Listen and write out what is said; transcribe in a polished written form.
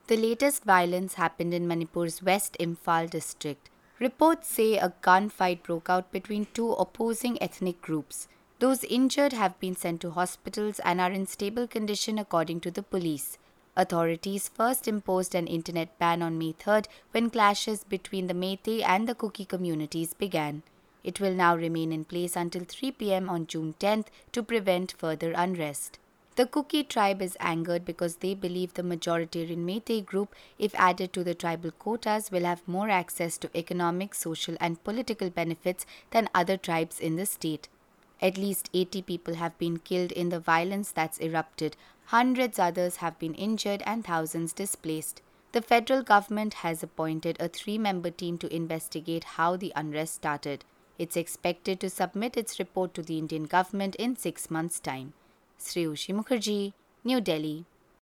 The latest violence happened in Manipur's West Imphal district. Reports say a gunfight broke out between two opposing ethnic groups. Those injured have been sent to hospitals and are in stable condition according to the police. Authorities first imposed an internet ban on May 3rd when clashes between the Meitei and the Kuki communities began. It will now remain in place until 3 p.m. on June 10th to prevent further unrest. The Kuki tribe is angered because they believe the majoritarian Meitei group, if added to the tribal quotas, will have more access to economic, social, and political benefits than other tribes in the state. At least 80 people have been killed in the violence that's erupted, hundreds others have been injured, and thousands displaced. The federal government has appointed a 3-member team to investigate how the unrest started. It's expected to submit its report to the Indian government in 6 months' time. Sriyushi Mukherjee, New Delhi.